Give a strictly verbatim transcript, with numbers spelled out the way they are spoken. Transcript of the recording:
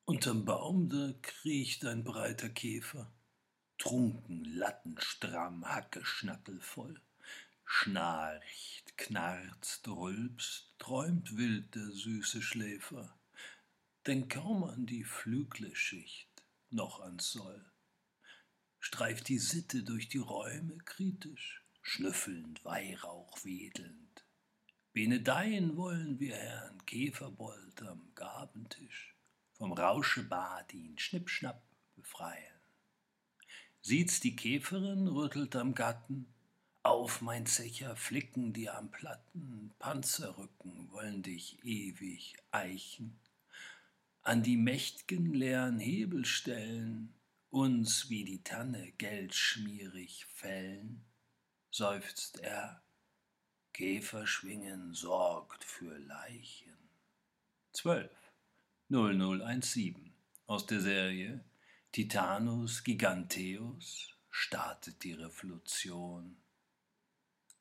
Unterm Baum, da kriecht ein breiter Käfer, trunken, lattenstramm, hackeschnackelvoll, schnarcht, knarzt, rülpst, träumt wild der süße Schläfer, denkt kaum an die Flügleschicht, noch ans Soll, streift die Sitte durch die Räume kritisch, schnüffelnd, Weihrauch wedelnd. Benedeien wollen wir Herrn Käferbold am Gabentisch, vom Rauschebad ihn schnippschnapp befreien. Sieht's die Käferin, rüttelt am Gatten, auf mein Zecher flicken die am Platten, Panzerrücken wollen dich ewig eichen, an die mächt'gen leeren Hebelstellen, uns wie die Tanne geldschmierig fällen, seufzt er, Käferschwingen sorgt für Leichen. zwölf null null eins sieben aus der Serie Titanus Giganteus startet die Revolution.